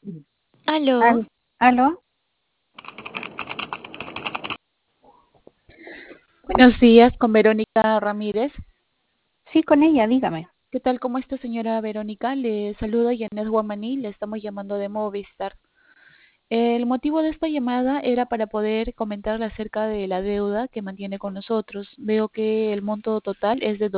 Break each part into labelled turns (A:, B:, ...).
A: Aló,
B: Al- ¿Aló?
A: buenos días con Verónica Ramírez.
B: Sí, con ella, dígame.
A: ¿Qué tal? ¿Cómo está, señora Verónica? Le saluda Janet Guamaní, le estamos llamando de Movistar. El motivo de esta llamada era para poder comentarle acerca de la deuda que mantiene con nosotros. Veo que el monto total es de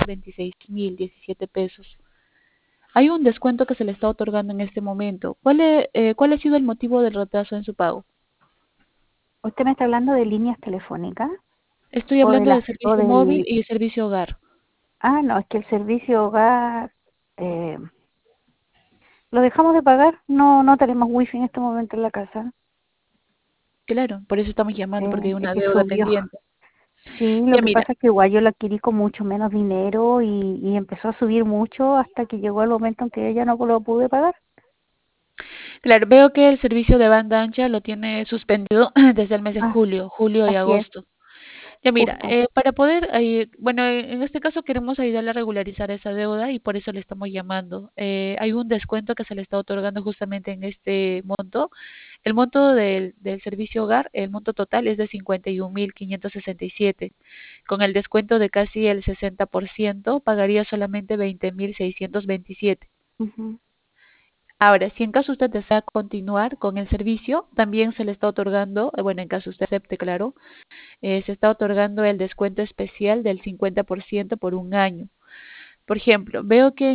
A: 226.017 pesos. Hay un descuento que se le está otorgando en este momento. ¿Cuál ha sido el motivo del retraso en su pago?
B: ¿Usted me está hablando de líneas telefónicas
A: Estoy
B: o de
A: hablando de
B: las o
A: servicio móvil
B: del...
A: y de servicio hogar.
B: No, es que el servicio hogar eh, lo dejamos de pagar. No tenemos wifi en este momento en la casa.
A: Claro, por eso estamos llamando, porque hay
B: Es
A: una
B: que
A: deuda
B: subió.
A: pendiente.
B: Sí, lo
A: Ya
B: que
A: mira,
B: pasa es que igual yo lo adquirí con mucho menos dinero y empezó a subir mucho hasta que llegó el momento en que ya no lo pude pagar.
A: claro, veo que el servicio de banda ancha lo tiene suspendido desde el mes de
B: Ah,
A: julio y
B: así es,
A: agosto. Ya mira,
B: justo.
A: para poder, bueno, en este caso queremos ayudarle a regularizar esa deuda y por eso le estamos llamando. Hay un descuento que se le está otorgando justamente en este monto. El monto del servicio hogar, el monto total es de 51.567. Con el descuento de casi el 60%, pagaría solamente 20.627.
B: Ujú.
A: Ahora, si en caso usted desea continuar con el servicio, también se le está otorgando, bueno, en caso usted acepte, claro, se está otorgando el descuento especial del 50% por un año. Por ejemplo, veo que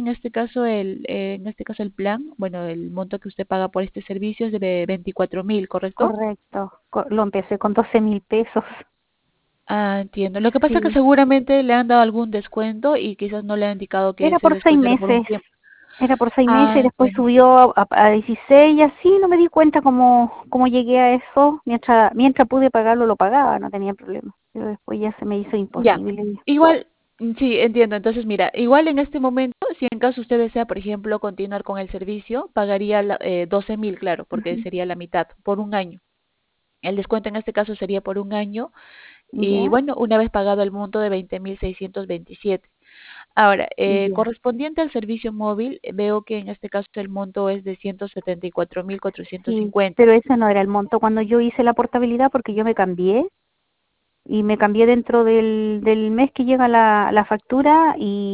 A: en este caso el plan, bueno, el monto que usted paga por este servicio es de 24.000, ¿correcto?
B: Correcto. Lo empecé con 12.000 pesos.
A: Ah, entiendo. Lo que pasa es que
B: Sí.
A: seguramente le han dado algún descuento y quizás no le han indicado que
B: Era
A: ese
B: por seis
A: descuento era por un
B: meses.
A: tiempo.
B: Era por 6 meses y
A: Ah,
B: después
A: entiendo.
B: subió a 16 y así no me di cuenta cómo llegué a eso. Mientras pude pagarlo, lo pagaba, no tenía problema. Pero después ya se me hizo
A: Ya,
B: imposible.
A: igual, sí, entiendo. Entonces, mira, igual en este momento, si en caso usted desea, por ejemplo, continuar con el servicio, pagaría 12.000, claro, porque
B: Ujú.
A: sería la mitad, por un año. El descuento en este caso sería por un año y
B: ¿Ya?
A: bueno, una vez pagado el monto de 20.627. Ahora,
B: Ya.
A: correspondiente al servicio móvil, veo que en este caso el monto es de ciento setenta y cuatro mil cuatrocientos
B: Sí,
A: cincuenta.
B: pero ese no era el monto cuando yo hice la portabilidad porque yo me cambié y me cambié dentro del mes que llega la factura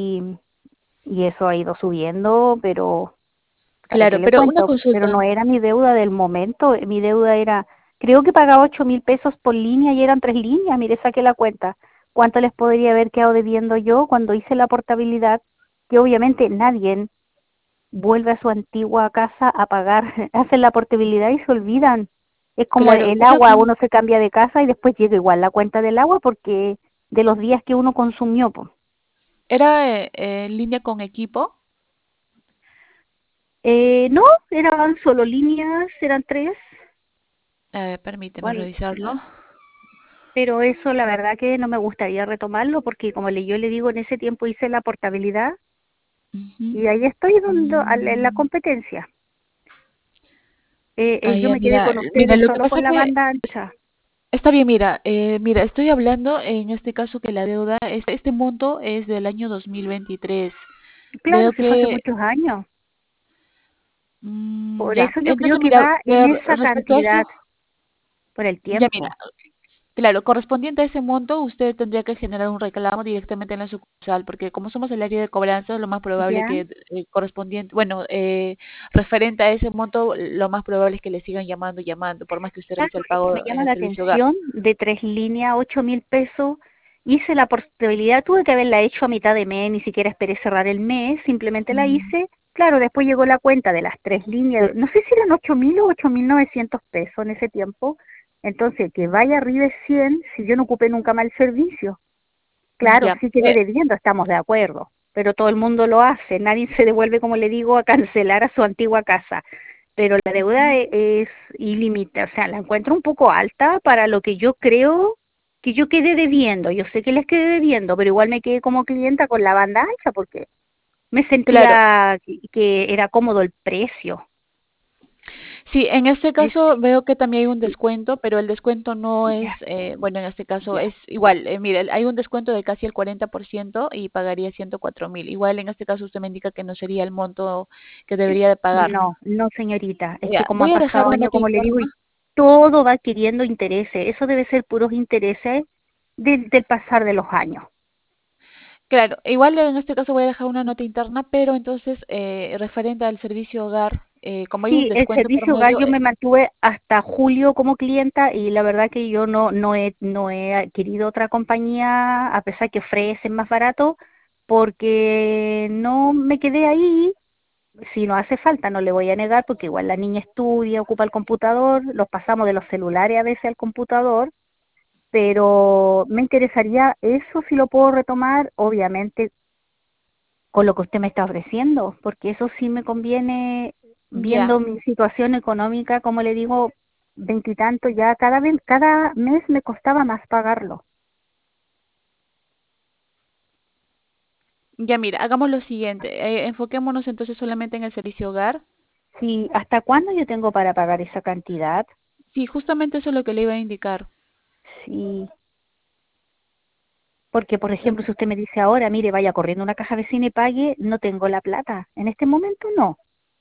B: y eso ha ido subiendo, pero ¿para qué
A: Claro,
B: le
A: pero una
B: cuento? Pero no
A: consulta.
B: era mi deuda del momento, mi deuda era, creo que pagaba 8.000 pesos por línea y eran 3 líneas, mire, saqué la cuenta. ¿Cuánto les podría haber quedado debiendo yo cuando hice la portabilidad? Que obviamente nadie vuelve a su antigua casa a pagar, hacen la portabilidad y se olvidan. Es como
A: Claro,
B: el agua, uno se cambia de casa y después llega igual la cuenta del agua porque de los días que uno consumió, pues.
A: ¿era en línea con equipo?
B: No, eran solo líneas, eran tres.
A: Permíteme
B: ¿Cuál?
A: revisarlo.
B: Pero eso la verdad que no me gustaría retomarlo porque como yo le digo, en ese tiempo hice la portabilidad
A: Ujú.
B: y ahí estoy en la
A: Mm,
B: competencia. Yo
A: ya,
B: me quedé
A: mira,
B: con
A: mira,
B: ustedes
A: lo que
B: solo
A: pasa
B: con la
A: que
B: banda ancha.
A: está bien, mira, mira, estoy hablando en este caso que la deuda, este monto es del año 2023.
B: Claro,
A: Veo
B: si fue hace
A: que,
B: muchos años. Por
A: ya,
B: eso yo creo
A: entonces
B: que
A: mira,
B: va en esa
A: respecto a eso,
B: cantidad por el
A: ya mira,
B: tiempo.
A: claro, correspondiente a ese monto, usted tendría que generar un reclamo directamente en la sucursal, porque como somos el área de cobranza, lo más probable
B: ¿Ya?
A: que correspondiente, bueno, referente a ese monto, lo más probable es que le sigan llamando, llamando, por más que usted
B: Claro,
A: realice el
B: es que me
A: pago en
B: llama
A: el
B: la
A: servicio hogar.
B: atención de 3 líneas, 8.000 pesos. Hice la portabilidad, tuve que haberla hecho a mitad de mes, ni siquiera esperé cerrar el mes, simplemente la
A: Mm,
B: hice. Claro, después llegó la cuenta de las 3 líneas, no sé si eran 8.000 o 8.900 pesos en ese tiempo. Entonces, que vaya arriba de 100 si yo no ocupé nunca más el servicio. Claro,
A: ya,
B: sí quedé debiendo, estamos de acuerdo, pero todo el mundo lo hace, nadie se devuelve, como le digo, a cancelar a su antigua casa. Pero la deuda es ilimitada, o sea, la encuentro un poco alta para lo que yo creo que yo quedé debiendo. Yo sé que les quedé debiendo, pero igual me quedé como clienta con la banda ancha porque me
A: claro.
B: sentía que era cómodo el precio.
A: Sí, en este
B: Es,
A: caso veo que también hay un descuento, pero el descuento no es,
B: ya,
A: bueno, en este caso
B: ya.
A: es igual. Mire, hay un descuento de casi el 40% y pagaría 104.000. Igual en este caso usted me indica que no sería el monto que debería de pagar.
B: No, no, señorita. Es que
A: Ya,
B: como han
A: voy a dejar
B: pasado
A: una
B: años,
A: nota
B: como le digo,
A: interna.
B: y todo va adquiriendo intereses. Eso debe ser puros intereses del pasar de los años.
A: Claro, igual en este caso voy a dejar una nota interna, pero entonces referente al servicio hogar, como hay un
B: Sí, el
A: descuento por
B: servicio hogar
A: medio,
B: yo me mantuve hasta julio como clienta y la verdad que yo no he adquirido otra compañía a pesar que ofrecen más barato porque no me quedé ahí. Si no hace falta, no le voy a negar porque igual la niña estudia, ocupa el computador, los pasamos de los celulares a veces al computador, pero me interesaría eso si lo puedo retomar, obviamente con lo que usted me está ofreciendo, porque eso sí me conviene
A: ya.
B: viendo mi situación económica, como le digo, veintitantos ya cada mes me costaba más pagarlo.
A: Ya mira, hagamos lo siguiente, enfoquémonos entonces solamente en el servicio hogar.
B: Sí, ¿hasta cuándo yo tengo para pagar esa cantidad?
A: Sí, justamente eso es lo que le iba a indicar.
B: Sí, porque por ejemplo,
A: Mm,
B: si usted me dice ahora, mire, vaya corriendo a una caja vecina y pague, no tengo la plata. En este momento no.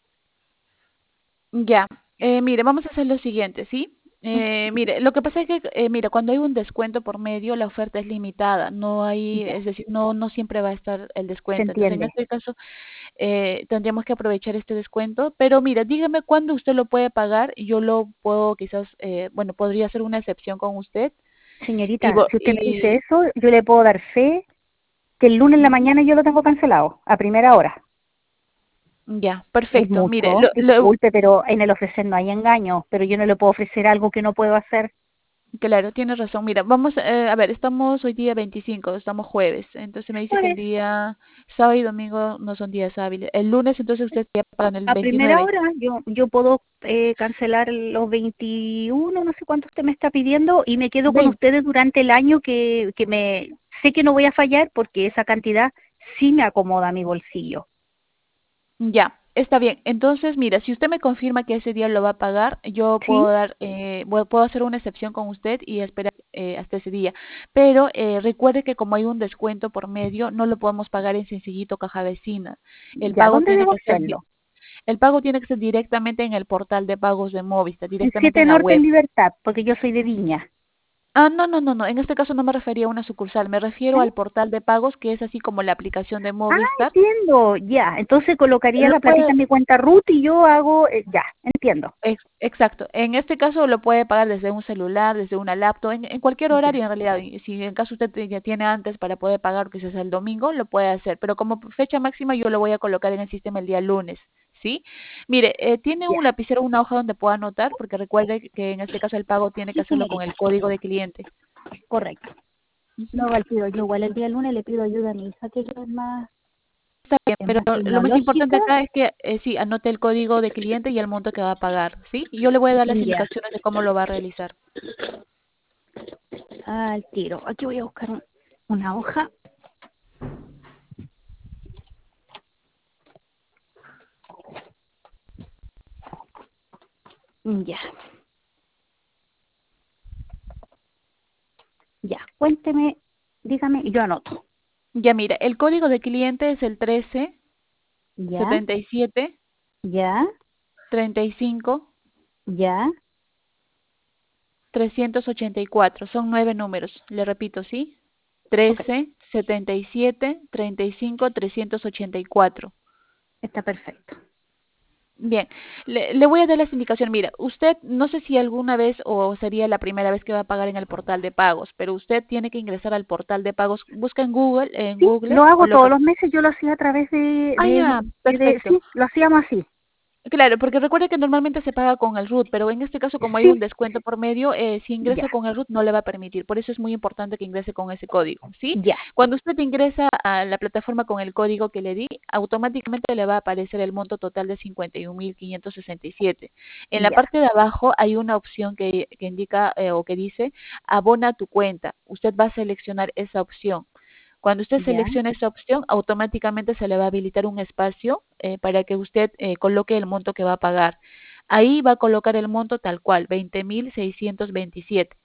A: ya, mire, vamos a hacer lo siguiente, ¿sí? Mire, lo que pasa es que, mira, cuando hay un descuento por medio, la oferta es limitada, no hay,
B: Ya,
A: es decir, no siempre va a estar el
B: se
A: descuento. Entonces, en
B: entiende.
A: este caso, tendríamos que aprovechar este descuento, pero mira, dígame cuándo usted lo puede pagar, y yo lo puedo quizás, bueno, podría hacer una excepción con usted, y,
B: Señorita, si usted me dice eso, yo le puedo dar fe que el lunes en la
A: ujú,
B: mañana yo lo tengo cancelado, a primera hora.
A: ya,
B: Es
A: perfecto, mire,
B: mucho, disculpe, pero en el ofrecer no hay engaño, pero yo no le puedo ofrecer algo que no puedo hacer.
A: claro, tienes razón. Mira, vamos, a ver, estamos hoy día 25, estamos jueves. Entonces me dice que el
B: Pues
A: día sábado y domingo no son días hábiles. El lunes entonces ustedes ya pagan el
B: a primera
A: 29.
B: hora yo puedo cancelar los 21, no sé cuánto usted me está pidiendo, y me quedo con
A: 20.
B: ustedes durante el año que me sé que no voy a fallar porque esa cantidad sí me acomoda a mi bolsillo.
A: Ya, está bien. Entonces, mira, si usted me confirma que ese día lo va a pagar, yo puedo
B: ¿Sí?
A: dar, puedo hacer una excepción con usted y esperar hasta ese día. Pero recuerde que como hay un descuento por medio, no lo podemos pagar en sencillito caja vecina. El
B: ¿Ya
A: pago
B: dónde
A: tiene
B: debo
A: que ser
B: hacerlo?
A: El pago tiene que ser directamente en el portal de pagos de Movistar,
B: En
A: directamente
B: 7
A: en la
B: Norte en
A: web.
B: Libertad, porque yo soy de Viña.
A: Ah, no, no, no, no. En este caso no me refería a una sucursal, me refiero
B: ¿Eh?
A: al portal de pagos, que es así como la aplicación de
B: Ah,
A: Movistar.
B: entiendo, ya. Entonces colocaría
A: Lo
B: la platita
A: puede,
B: en mi cuenta RUT y yo hago, ya, entiendo.
A: exacto. En este caso lo puede pagar desde un celular, desde una laptop, en cualquier
B: Ya,
A: horario en realidad. Y si en caso usted ya tiene antes para poder pagar, que sea el domingo, lo puede hacer. Pero como fecha máxima yo lo voy a colocar en el sistema el día lunes. ¿Sí? Mire, ¿tiene
B: ya.
A: un lapicero o una hoja donde pueda anotar? Porque recuerde que en este caso el pago tiene que
B: Sí,
A: hacerlo con
B: señorita,
A: el código de cliente.
B: correcto.
A: Ujú.
B: No, Valpido, yo igual el día lunes le pido ayuda a mi hija, que ella
A: Está bien,
B: es
A: pero
B: más
A: lo más importante
B: tecnológica.
A: acá es que sí, anote el código de cliente y el monto que va a pagar, ¿sí? Y yo le voy a dar las
B: Ya,
A: indicaciones de cómo lo va a realizar.
B: al tiro. Aquí voy a buscar una hoja. Ya, ya. Cuénteme, dígame, y yo anoto.
A: Ya mira, el código de cliente es el
B: Ya,
A: 13 77
B: ya,
A: 35
B: ya.
A: 384. Son 9 números. Le repito, ¿sí?
B: Ok,
A: 13 77 35 384.
B: está perfecto.
A: Bien, le voy a dar las indicaciones. Mira, usted no sé si alguna vez o sería la primera vez que va a pagar en el portal de pagos, pero usted tiene que ingresar al portal de pagos. Busca en
B: Sí,
A: Google
B: lo
A: o
B: hago
A: lo
B: todos
A: que...
B: los meses, yo lo hacía a través
A: Ah, ya, perfecto.
B: sí, lo hacíamos así.
A: Claro, porque recuerde que normalmente se paga con el RUT, pero en este caso, como hay un
B: Sí,
A: descuento por medio, si
B: ya,
A: ingresa con el RUT no le va a permitir. Por eso es muy importante que ingrese con ese código, ¿sí?
B: ya,
A: Cuando usted ingresa a la plataforma con el código que le di, automáticamente le va a aparecer el monto total de 51.567. En la
B: ya,
A: parte de abajo hay una opción que indica o que dice abona tu cuenta. Usted va a seleccionar esa opción. Cuando usted
B: ya,
A: seleccione esa opción, automáticamente se le va a habilitar un espacio para que usted coloque el monto que va a pagar. Ahí va a colocar el monto tal cual, 20.627.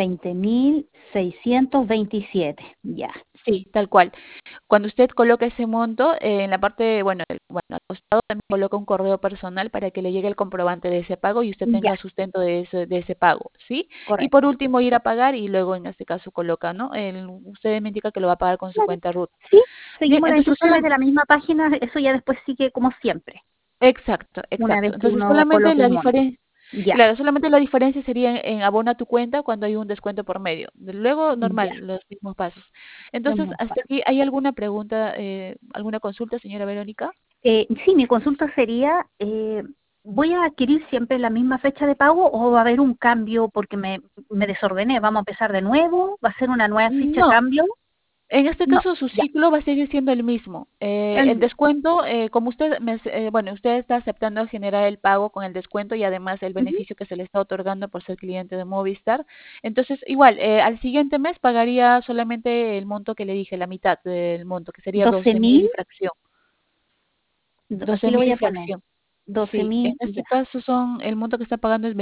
B: 20.627, ya.
A: Sí, tal cual. Cuando usted coloca ese monto, en la parte, bueno, al costado también coloca un correo personal para que le llegue el comprobante de ese pago y usted
B: Ya,
A: tenga sustento de ese pago, ¿sí? Y por
B: correcto.
A: último ir a pagar y luego en este caso coloca, ¿no? Usted me indica que lo va a pagar con su
B: Claro.
A: cuenta RUT.
B: Sí,
A: Bien,
B: seguimos las
A: entonces
B: instrucciones de la misma página, eso ya después sigue como siempre,
A: exacto,
B: una
A: exacto.
B: vez que
A: Entonces
B: uno
A: solamente
B: coloque
A: la
B: un monto.
A: diferencia,
B: Ya,
A: claro, solamente la diferencia sería en abona tu cuenta cuando hay un descuento por medio. Luego,
B: ya,
A: normal, los mismos pasos.
B: los
A: Entonces,
B: mismos
A: hasta
B: pasos.
A: aquí, ¿hay alguna pregunta, alguna consulta, señora Verónica?
B: Sí, mi consulta sería, ¿voy a adquirir siempre la misma fecha de pago o va a haber un cambio porque me desordené? ¿Vamos a empezar de nuevo? ¿Va a ser una nueva fecha de
A: No,
B: cambio?
A: en este
B: No,
A: caso su
B: ya,
A: ciclo va a seguir siendo el mismo.
B: el
A: El
B: mismo.
A: descuento, como bueno, usted está aceptando generar el pago con el descuento y además el
B: Ujú.
A: beneficio que se le está otorgando por ser cliente de Movistar. Entonces, igual, al siguiente mes pagaría solamente el monto que le dije, la mitad del monto, que sería
B: ¿doce
A: 12.000
B: mil?
A: y fracción.
B: Aquí
A: doce
B: lo
A: mil
B: voy
A: y
B: a poner.
A: fracción.
B: doce
A: Sí, en
B: mil,
A: este
B: ya,
A: caso el monto que está pagando es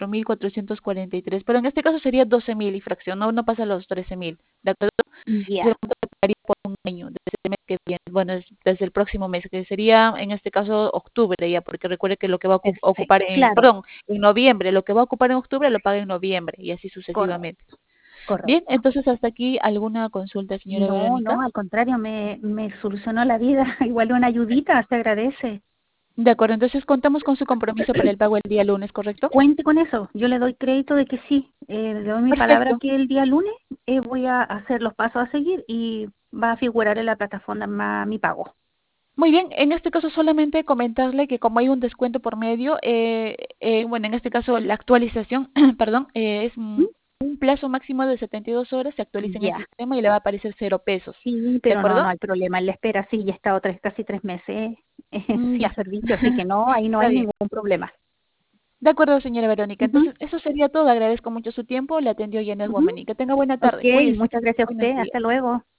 A: 24.443, pero en este caso sería 12.000 y fracción, no pasa los 13.000, ¿de acuerdo? Es el
B: ya,
A: monto que pagaría por un año, desde el mes que viene, bueno, desde el próximo mes, que sería en este caso octubre ya, porque recuerde que lo que va a ocupar
B: perfecto, claro,
A: en noviembre, lo que va a ocupar en octubre lo paga en noviembre y así sucesivamente.
B: correcto,
A: Bien,
B: correcto.
A: entonces hasta aquí alguna consulta, señora
B: No,
A: Verónica.
B: no, al contrario, me solucionó la vida. Igual una ayudita, se agradece.
A: De acuerdo, entonces contamos con su compromiso para el pago el día lunes, ¿correcto?
B: Cuente con eso. Yo le doy crédito de que sí. Le doy mi palabra
A: Perfecto.
B: que el día lunes voy a hacer los pasos a seguir y va a figurar en la plataforma mi pago.
A: Muy bien, en este caso solamente comentarle que como hay un descuento por medio, bueno, en este caso la actualización, perdón, es
B: ¿Mm?
A: un plazo máximo de 72 horas, se actualiza en el
B: Ya,
A: sistema y le va a aparecer 0 pesos.
B: sí,
A: ¿De
B: pero no,
A: acuerdo?
B: no hay problema. En la espera sí, ya he estado casi 3 meses sin
A: Ya.
B: servicio, así que no, ahí no
A: Está
B: hay
A: bien.
B: ningún problema.
A: De acuerdo, señora Verónica.
B: Ujú,
A: Entonces, eso sería todo. Agradezco mucho su tiempo. Le atendió Janet
B: ujú.
A: Woman y que tenga buena
B: Ok,
A: tarde. Cuídese.
B: muchas gracias a
A: Buenos
B: usted.
A: días.
B: Hasta luego.